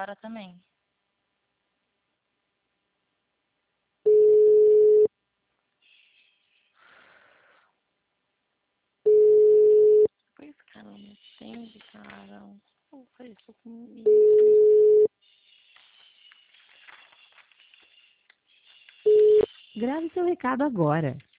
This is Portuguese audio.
Clara também. Por isso, cara, não me atende, cara. Não faz isso comigo. Grave seu recado agora.